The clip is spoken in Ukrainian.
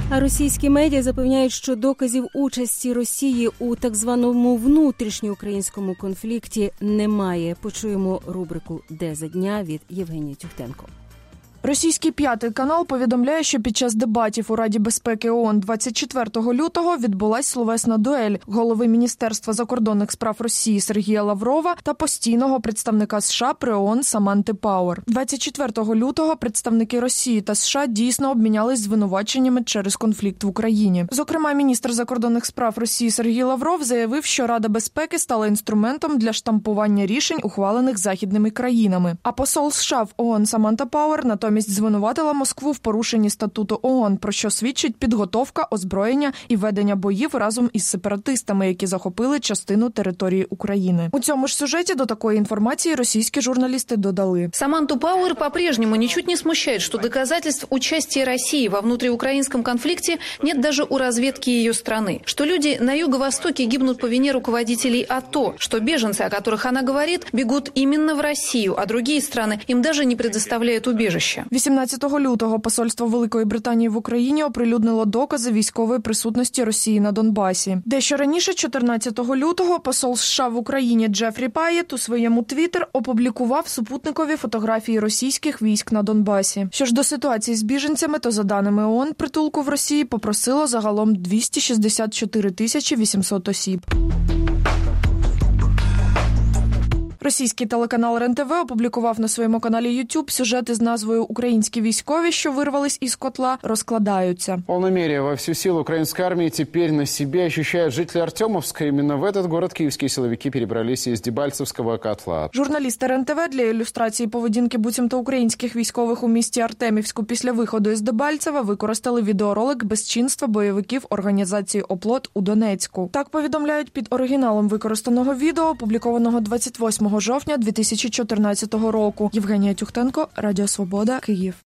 А російські медіа запевняють, що доказів участі Росії у так званому внутрішньоукраїнському конфлікті немає. Почуємо рубрику «Де за дня» від Євгенії Тюхтенко. Російський «П'ятий канал» повідомляє, що під час дебатів у Раді безпеки ООН 24 лютого відбулась словесна дуель голови Міністерства закордонних справ Росії Сергія Лаврова та постійного представника США при ООН Саманти Пауер. 24 лютого представники Росії та США дійсно обмінялись звинуваченнями через конфлікт в Україні. Зокрема, міністр закордонних справ Росії Сергій Лавров заявив, що Рада безпеки стала інструментом для штампування рішень, ухвалених західними країнами. А посол США в ООН Саманта Пауер натомість звинуватила Москву в порушенні статуту ООН, про що свідчить підготовка, озброєння і ведення боїв разом із сепаратистами, які захопили частину території України. У цьому ж сюжеті до такої інформації російські журналісти додали. Саманту Пауэр по-прежнему ничуть не смущает, что доказательств участия России во внутриукраинском конфликте нет даже у разведки ее страны, что люди на юго-востоке гибнут по вине руководителей АТО, что беженцы, о которых она говорит, бегут именно в Россию, а другие страны им даже не предоставляют убежище. 18 лютого посольство Великої Британії в Україні оприлюднило докази військової присутності Росії на Донбасі. Дещо раніше, 14 лютого, посол США в Україні Джефрі Паєт у своєму твіттер опублікував супутникові фотографії російських військ на Донбасі. Що ж до ситуації з біженцями, то за даними ООН, притулку в Росії попросило загалом 264 800 осіб. Російський телеканал РЕН-ТВ опублікував на своєму каналі YouTube сюжет із назвою «Українські військові, що вирвались із котла, розкладаються». В полной мере во всю силу украинской армии теперь на себе ощущают жители Артемовска. Именно в этот город киевские силовики перебрались из Дебальцевского котла. Журналісти РЕН-ТВ для ілюстрації поведінки буцімто українських військових у місті Артемівську після виходу із Дебальцева використали відеоролик безчинства бойовиків організації «Оплот» у Донецьку. Так повідомляють під оригіналом використаного відео, опублікованого 28 жовтня 2014 року. Євгенія Тюхтенко, Радіо Свобода, Київ.